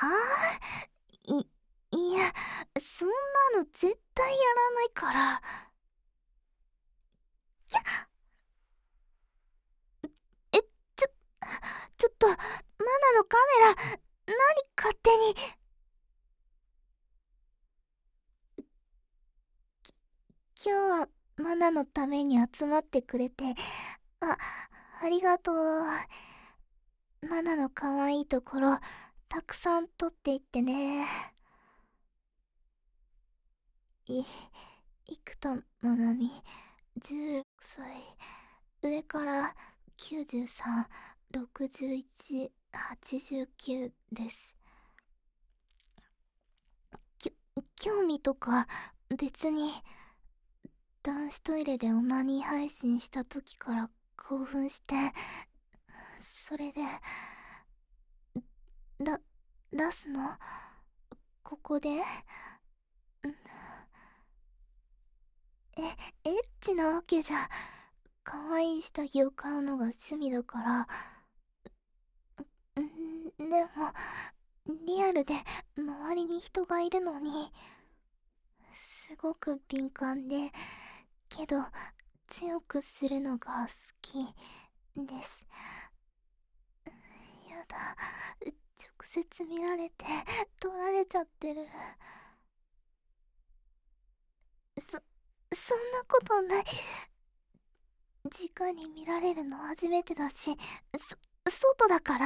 い、いや、そんなの絶対やらないから。きゃえ、ちょ、ちょっと、マナのカメラ、何勝手に。今日はマナのために集まってくれて、あ、ありがとう。マナの可愛いところ、たくさん撮っていってね。い、生田まなみ、16歳。上から93、61、89です。興味とか別に。男子トイレでオナニー配信した時から興奮して、それで、だ、出すのここでえ、エッチなわけじゃ。可愛い下着を買うのが趣味だから。でも、リアルで周りに人がいるのに、すごく敏感で、けど、強くするのが好きです。やだ、直接見られて、取られちゃってる。そ、そんなことない。直に見られるの初めてだし、外だから。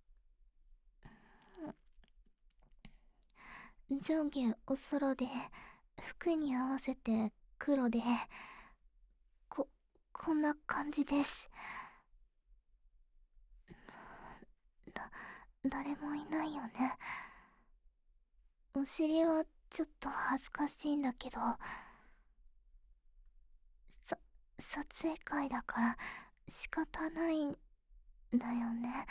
上下おそろで、服に合わせて黒で、こ、こんな感じです。誰もいないよね。お尻はちょっと恥ずかしいんだけど、さ、撮影会だから仕方ないんだよね。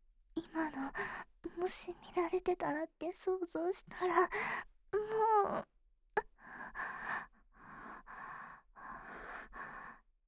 今の、もし見られてたらって想像したら、もう、